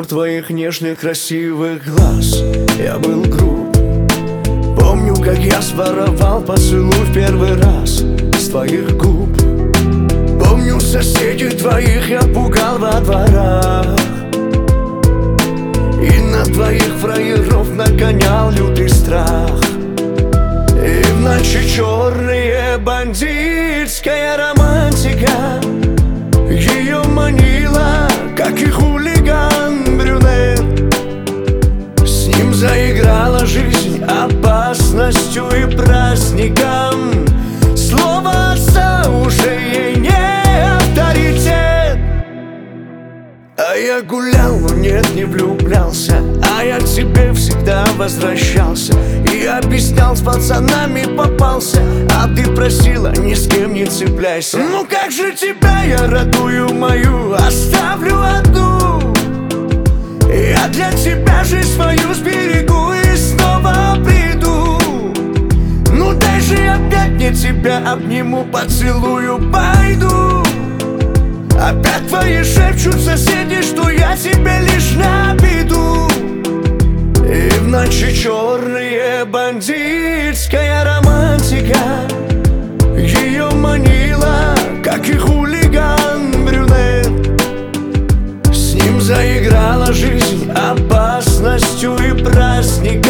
твоих нежных красивых глаз я был груб. Помню, как я своровал поцелуй в первый раз с твоих губ. Помню, соседей твоих я пугал во дворах, и на твоих фраеров нагонял лютый страх. И в ночи черные бандитская романтика ее манила, как и хулиган брюнет. С ним заиграла жизнь опасностью и праздником. Слово отца уже ей не авторитет. А я гулял, но нет, не влюблялся, а я к тебе всегда возвращался. И объяснял, с пацанами попался, а ты просила, ни с кем не цепляйся. Ну как же тебя я родную мою оставлю одну? Я для тебя жизнь свою сберегу и снова приду. Ну дай же опять мне тебя обниму, поцелую, пойду. Опять твои шепчут соседи, что я тебе лишь на обиду. И в ночи черные бандитская романтика ее манила, как и хулиган брюнет. С ним заиграла жизнь опасностью и праздником.